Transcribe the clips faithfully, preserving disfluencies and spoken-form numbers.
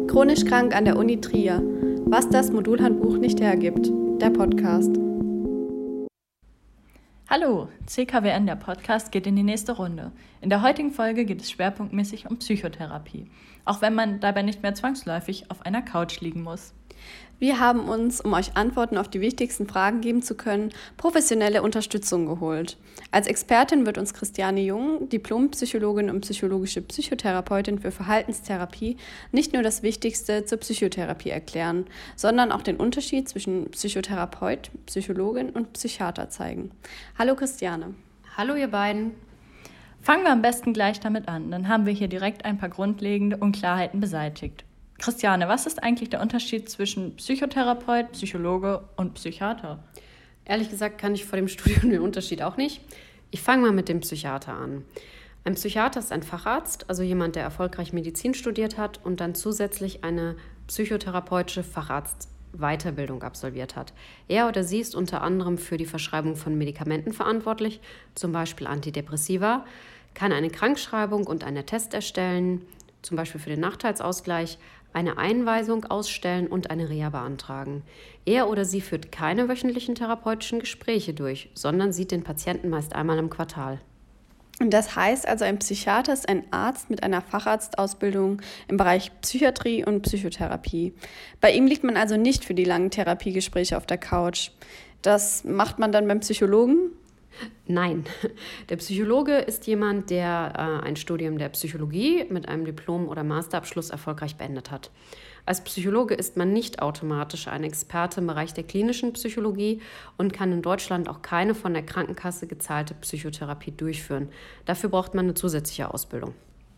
Chronisch krank an der Uni Trier. Was das Modulhandbuch nicht hergibt. Der Podcast. Hallo, C K W N, der Podcast, geht in die nächste Runde. In der heutigen Folge geht es schwerpunktmäßig um Psychotherapie, auch wenn man dabei nicht mehr zwangsläufig auf einer Couch liegen muss. Wir haben uns, um euch Antworten auf die wichtigsten Fragen geben zu können, professionelle Unterstützung geholt. Als Expertin wird uns Christiane Jung, Diplompsychologin und psychologische Psychotherapeutin für Verhaltenstherapie, nicht nur das Wichtigste zur Psychotherapie erklären, sondern auch den Unterschied zwischen Psychotherapeut, Psychologin und Psychiater zeigen. Hallo Christiane. Hallo ihr beiden. Fangen wir am besten gleich damit an, dann haben wir hier direkt ein paar grundlegende Unklarheiten beseitigt. Christiane, was ist eigentlich der Unterschied zwischen Psychotherapeut, Psychologe und Psychiater? Ehrlich gesagt kann ich vor dem Studium den Unterschied auch nicht. Ich fange mal mit dem Psychiater an. Ein Psychiater ist ein Facharzt, also jemand, der erfolgreich Medizin studiert hat und dann zusätzlich eine psychotherapeutische Facharztweiterbildung absolviert hat. Er oder sie ist unter anderem für die Verschreibung von Medikamenten verantwortlich, zum Beispiel Antidepressiva, kann eine Krankschreibung und einen Attest erstellen, zum Beispiel für den Nachteilsausgleich, eine Einweisung ausstellen und eine Reha beantragen. Er oder sie führt keine wöchentlichen therapeutischen Gespräche durch, sondern sieht den Patienten meist einmal im Quartal. Das heißt also, ein Psychiater ist ein Arzt mit einer Facharztausbildung im Bereich Psychiatrie und Psychotherapie. Bei ihm liegt man also nicht für die langen Therapiegespräche auf der Couch. Das macht man dann beim Psychologen? Nein, der Psychologe ist jemand, der äh, ein Studium der Psychologie mit einem Diplom- oder Masterabschluss erfolgreich beendet hat. Als Psychologe ist man nicht automatisch ein Experte im Bereich der klinischen Psychologie und kann in Deutschland auch keine von der Krankenkasse gezahlte Psychotherapie durchführen. Dafür braucht man eine zusätzliche Ausbildung.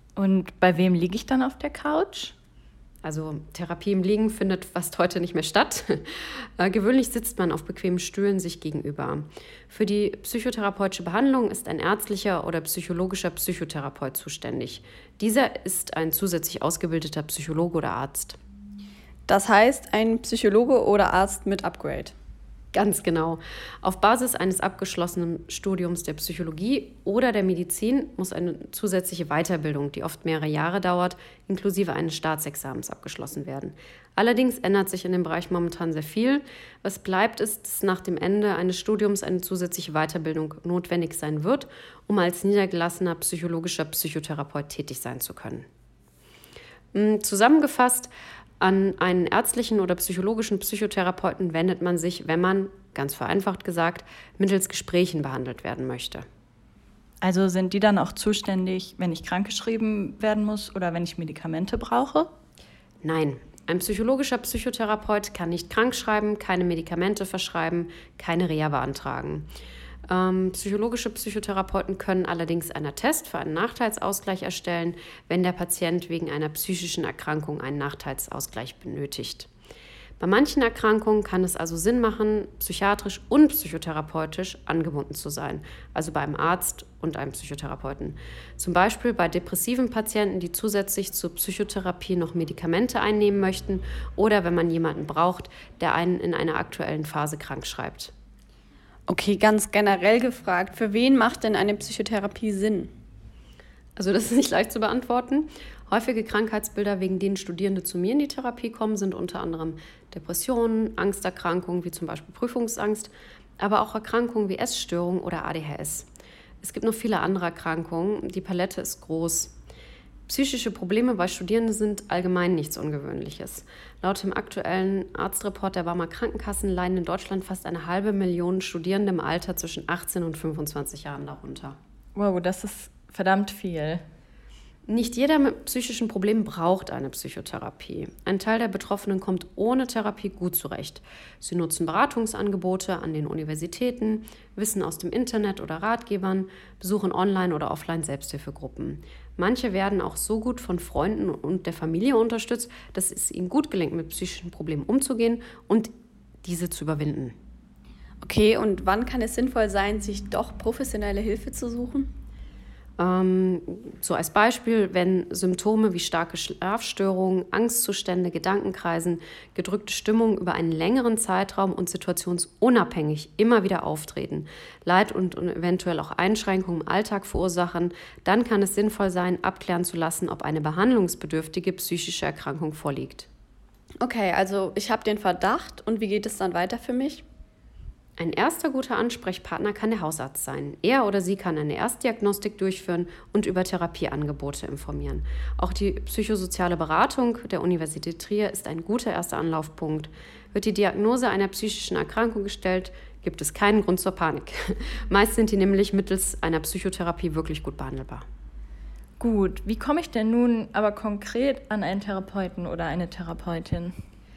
Und bei wem liege ich dann auf der Couch? Also Therapie im Liegen findet fast heute nicht mehr statt. Äh, gewöhnlich sitzt man auf bequemen Stühlen sich gegenüber. Für die psychotherapeutische Behandlung ist ein ärztlicher oder psychologischer Psychotherapeut zuständig. Dieser ist ein zusätzlich ausgebildeter Psychologe oder Arzt. Das heißt, ein Psychologe oder Arzt mit Upgrade. Ganz genau. Auf Basis eines abgeschlossenen Studiums der Psychologie oder der Medizin muss eine zusätzliche Weiterbildung, die oft mehrere Jahre dauert, inklusive eines Staatsexamens abgeschlossen werden. Allerdings ändert sich in dem Bereich momentan sehr viel. Was bleibt, ist, dass nach dem Ende eines Studiums eine zusätzliche Weiterbildung notwendig sein wird, um als niedergelassener psychologischer Psychotherapeut tätig sein zu können. Zusammengefasst: An einen ärztlichen oder psychologischen Psychotherapeuten wendet man sich, wenn man, ganz vereinfacht gesagt, mittels Gesprächen behandelt werden möchte. Also sind die dann auch zuständig, wenn ich krankgeschrieben werden muss oder wenn ich Medikamente brauche? Nein, ein psychologischer Psychotherapeut kann nicht krankschreiben, keine Medikamente verschreiben, keine Reha beantragen. Ähm, psychologische Psychotherapeuten können allerdings einen Attest für einen Nachteilsausgleich erstellen, wenn der Patient wegen einer psychischen Erkrankung einen Nachteilsausgleich benötigt. Bei manchen Erkrankungen kann es also Sinn machen, psychiatrisch und psychotherapeutisch angebunden zu sein, also bei einem Arzt und einem Psychotherapeuten. Zum Beispiel bei depressiven Patienten, die zusätzlich zur Psychotherapie noch Medikamente einnehmen möchten, oder wenn man jemanden braucht, der einen in einer aktuellen Phase krank schreibt. Okay, ganz generell gefragt, für wen macht denn eine Psychotherapie Sinn? Also das ist nicht leicht zu beantworten. Häufige Krankheitsbilder, wegen denen Studierende zu mir in die Therapie kommen, sind unter anderem Depressionen, Angsterkrankungen wie zum Beispiel Prüfungsangst, aber auch Erkrankungen wie Essstörungen oder A D H S. Es gibt noch viele andere Erkrankungen, die Palette ist groß. Psychische Probleme bei Studierenden sind allgemein nichts Ungewöhnliches. Laut dem aktuellen Arztreport der Barmer Krankenkassen leiden in Deutschland fast eine halbe Million Studierende im Alter zwischen achtzehn und fünfundzwanzig Jahren darunter. Wow, das ist verdammt viel. Nicht jeder mit psychischen Problemen braucht eine Psychotherapie. Ein Teil der Betroffenen kommt ohne Therapie gut zurecht. Sie nutzen Beratungsangebote an den Universitäten, Wissen aus dem Internet oder Ratgebern, besuchen online oder offline Selbsthilfegruppen. Manche werden auch so gut von Freunden und der Familie unterstützt, dass es ihnen gut gelingt, mit psychischen Problemen umzugehen und diese zu überwinden. Okay, und wann kann es sinnvoll sein, sich doch professionelle Hilfe zu suchen? Ähm, so als Beispiel, wenn Symptome wie starke Schlafstörungen, Angstzustände, Gedankenkreisen, gedrückte Stimmung über einen längeren Zeitraum und situationsunabhängig immer wieder auftreten, Leid und eventuell auch Einschränkungen im Alltag verursachen, dann kann es sinnvoll sein, abklären zu lassen, ob eine behandlungsbedürftige psychische Erkrankung vorliegt. Okay, also ich habe den Verdacht und wie geht es dann weiter für mich? Ein erster guter Ansprechpartner kann der Hausarzt sein. Er oder sie kann eine Erstdiagnostik durchführen und über Therapieangebote informieren. Auch die psychosoziale Beratung der Universität Trier ist ein guter erster Anlaufpunkt. Wird die Diagnose einer psychischen Erkrankung gestellt, gibt es keinen Grund zur Panik. Meist sind die nämlich mittels einer Psychotherapie wirklich gut behandelbar. Gut, wie komme ich denn nun aber konkret an einen Therapeuten oder eine Therapeutin?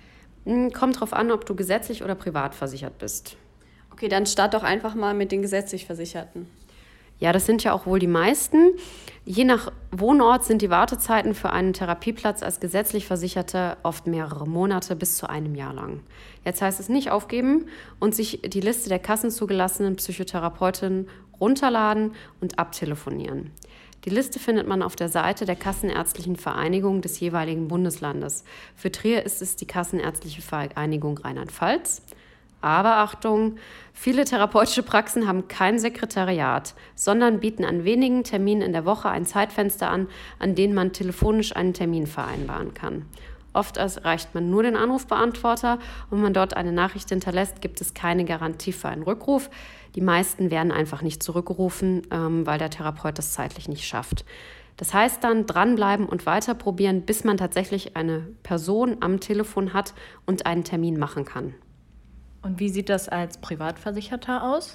Kommt darauf an, ob du gesetzlich oder privat versichert bist. Okay, dann start doch einfach mal mit den gesetzlich Versicherten. Ja, das sind ja auch wohl die meisten. Je nach Wohnort sind die Wartezeiten für einen Therapieplatz als gesetzlich Versicherter oft mehrere Monate bis zu einem Jahr lang. Jetzt heißt es nicht aufgeben und sich die Liste der kassenzugelassenen Psychotherapeutinnen runterladen und abtelefonieren. Die Liste findet man auf der Seite der Kassenärztlichen Vereinigung des jeweiligen Bundeslandes. Für Trier ist es die Kassenärztliche Vereinigung Rheinland-Pfalz. Aber Achtung, viele therapeutische Praxen haben kein Sekretariat, sondern bieten an wenigen Terminen in der Woche ein Zeitfenster an, an denen man telefonisch einen Termin vereinbaren kann. Oft erreicht man nur den Anrufbeantworter und wenn man dort eine Nachricht hinterlässt, gibt es keine Garantie für einen Rückruf. Die meisten werden einfach nicht zurückgerufen, weil der Therapeut das zeitlich nicht schafft. Das heißt dann, dranbleiben und weiter probieren, bis man tatsächlich eine Person am Telefon hat und einen Termin machen kann. Und wie sieht das als Privatversicherter aus?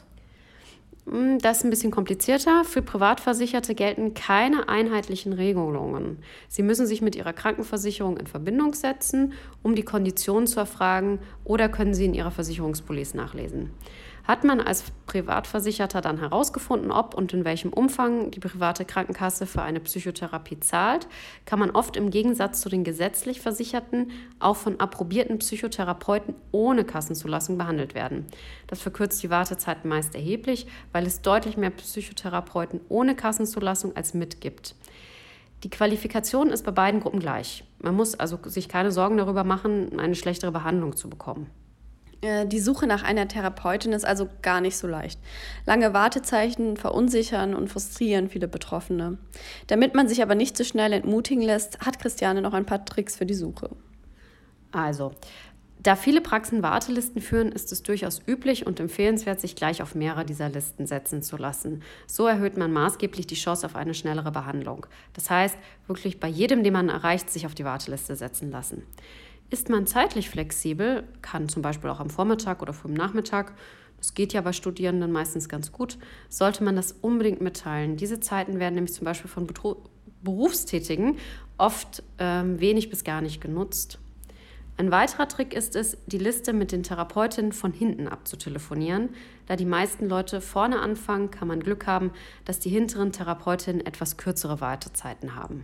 Das ist ein bisschen komplizierter. Für Privatversicherte gelten keine einheitlichen Regelungen. Sie müssen sich mit Ihrer Krankenversicherung in Verbindung setzen, um die Konditionen zu erfragen, oder können sie in Ihrer Versicherungspolice nachlesen. Hat man als Privatversicherter dann herausgefunden, ob und in welchem Umfang die private Krankenkasse für eine Psychotherapie zahlt, kann man oft im Gegensatz zu den gesetzlich Versicherten auch von approbierten Psychotherapeuten ohne Kassenzulassung behandelt werden. Das verkürzt die Wartezeiten meist erheblich, weil es deutlich mehr Psychotherapeuten ohne Kassenzulassung als mit gibt. Die Qualifikation ist bei beiden Gruppen gleich. Man muss also sich keine Sorgen darüber machen, eine schlechtere Behandlung zu bekommen. Die Suche nach einer Therapeutin ist also gar nicht so leicht. Lange Wartezeiten verunsichern und frustrieren viele Betroffene. Damit man sich aber nicht so schnell entmutigen lässt, hat Christiane noch ein paar Tricks für die Suche. Also, da viele Praxen Wartelisten führen, ist es durchaus üblich und empfehlenswert, sich gleich auf mehrere dieser Listen setzen zu lassen. So erhöht man maßgeblich die Chance auf eine schnellere Behandlung. Das heißt, wirklich bei jedem, den man erreicht, sich auf die Warteliste setzen lassen. Ist man zeitlich flexibel, kann zum Beispiel auch am Vormittag oder frühen Nachmittag, das geht ja bei Studierenden meistens ganz gut, sollte man das unbedingt mitteilen. Diese Zeiten werden nämlich zum Beispiel von Betru- Berufstätigen oft ähm, wenig bis gar nicht genutzt. Ein weiterer Trick ist es, die Liste mit den Therapeutinnen von hinten abzutelefonieren. Da die meisten Leute vorne anfangen, kann man Glück haben, dass die hinteren Therapeutinnen etwas kürzere Wartezeiten haben.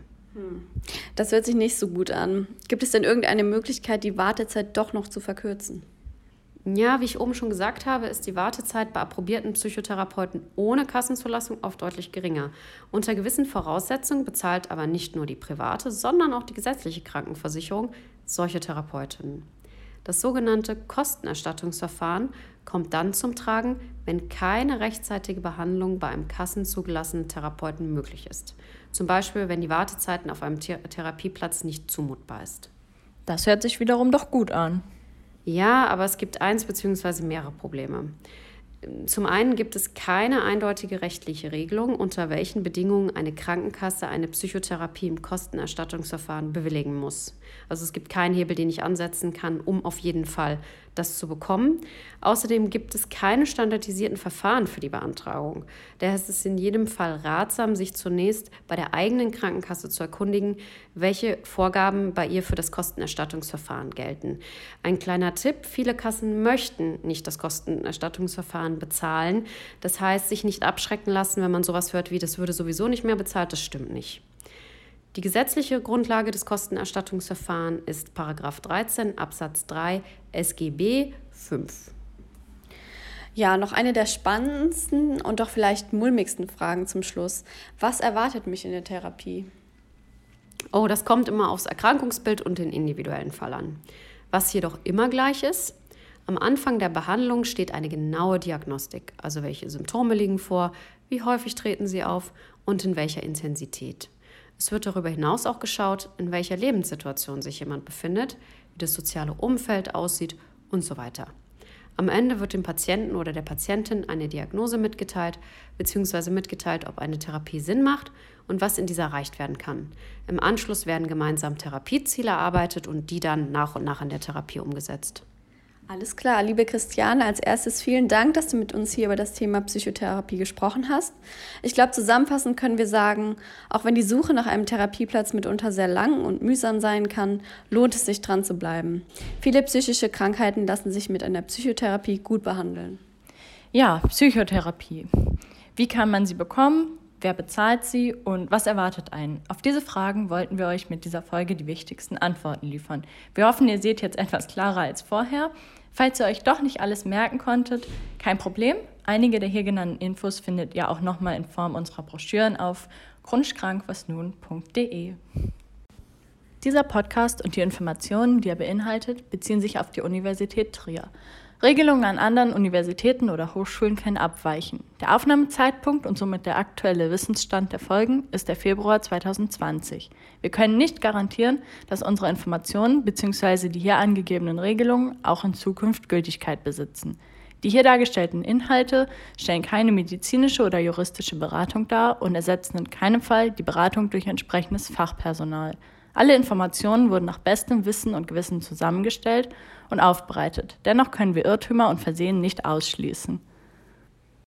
Das hört sich nicht so gut an. Gibt es denn irgendeine Möglichkeit, die Wartezeit doch noch zu verkürzen? Ja, wie ich oben schon gesagt habe, ist die Wartezeit bei approbierten Psychotherapeuten ohne Kassenzulassung oft deutlich geringer. Unter gewissen Voraussetzungen bezahlt aber nicht nur die private, sondern auch die gesetzliche Krankenversicherung solche Therapeutinnen. Das sogenannte Kostenerstattungsverfahren kommt dann zum Tragen, wenn keine rechtzeitige Behandlung bei einem kassenzugelassenen Therapeuten möglich ist. Zum Beispiel, wenn die Wartezeiten auf einem Thera- Therapieplatz nicht zumutbar ist. Das hört sich wiederum doch gut an. Ja, aber es gibt eins bzw. mehrere Probleme. Zum einen gibt es keine eindeutige rechtliche Regelung, unter welchen Bedingungen eine Krankenkasse eine Psychotherapie im Kostenerstattungsverfahren bewilligen muss. Also es gibt keinen Hebel, den ich ansetzen kann, um auf jeden Fall das zu bekommen. Außerdem gibt es keine standardisierten Verfahren für die Beantragung. Daher ist es in jedem Fall ratsam, sich zunächst bei der eigenen Krankenkasse zu erkundigen, welche Vorgaben bei ihr für das Kostenerstattungsverfahren gelten. Ein kleiner Tipp: Viele Kassen möchten nicht das Kostenerstattungsverfahren bezahlen. Das heißt, sich nicht abschrecken lassen, wenn man sowas hört wie, das würde sowieso nicht mehr bezahlt. Das stimmt nicht. Die gesetzliche Grundlage des Kostenerstattungsverfahrens ist Paragraph dreizehn Absatz drei S G B fünf. Ja, noch eine der spannendsten und doch vielleicht mulmigsten Fragen zum Schluss. Was erwartet mich in der Therapie? Oh, das kommt immer aufs Erkrankungsbild und den individuellen Fall an. Was jedoch immer gleich ist: Am Anfang der Behandlung steht eine genaue Diagnostik, also welche Symptome liegen vor, wie häufig treten sie auf und in welcher Intensität. Es wird darüber hinaus auch geschaut, in welcher Lebenssituation sich jemand befindet, wie das soziale Umfeld aussieht und so weiter. Am Ende wird dem Patienten oder der Patientin eine Diagnose mitgeteilt, beziehungsweise mitgeteilt, ob eine Therapie Sinn macht und was in dieser erreicht werden kann. Im Anschluss werden gemeinsam Therapieziele erarbeitet und die dann nach und nach in der Therapie umgesetzt. Alles klar, liebe Christiane, als erstes vielen Dank, dass du mit uns hier über das Thema Psychotherapie gesprochen hast. Ich glaube, zusammenfassend können wir sagen, auch wenn die Suche nach einem Therapieplatz mitunter sehr lang und mühsam sein kann, lohnt es sich, dran zu bleiben. Viele psychische Krankheiten lassen sich mit einer Psychotherapie gut behandeln. Ja, Psychotherapie. Wie kann man sie bekommen? Wer bezahlt sie und was erwartet einen? Auf diese Fragen wollten wir euch mit dieser Folge die wichtigsten Antworten liefern. Wir hoffen, ihr seht jetzt etwas klarer als vorher. Falls ihr euch doch nicht alles merken konntet, kein Problem. Einige der hier genannten Infos findet ihr auch nochmal in Form unserer Broschüren auf chronischkrankwasnun punkt de. Dieser Podcast und die Informationen, die er beinhaltet, beziehen sich auf die Universität Trier. Regelungen an anderen Universitäten oder Hochschulen können abweichen. Der Aufnahmezeitpunkt und somit der aktuelle Wissensstand der Folgen ist der Februar zwanzig zwanzig. Wir können nicht garantieren, dass unsere Informationen bzw. die hier angegebenen Regelungen auch in Zukunft Gültigkeit besitzen. Die hier dargestellten Inhalte stellen keine medizinische oder juristische Beratung dar und ersetzen in keinem Fall die Beratung durch entsprechendes Fachpersonal. Alle Informationen wurden nach bestem Wissen und Gewissen zusammengestellt und aufbereitet. Dennoch können wir Irrtümer und Versehen nicht ausschließen.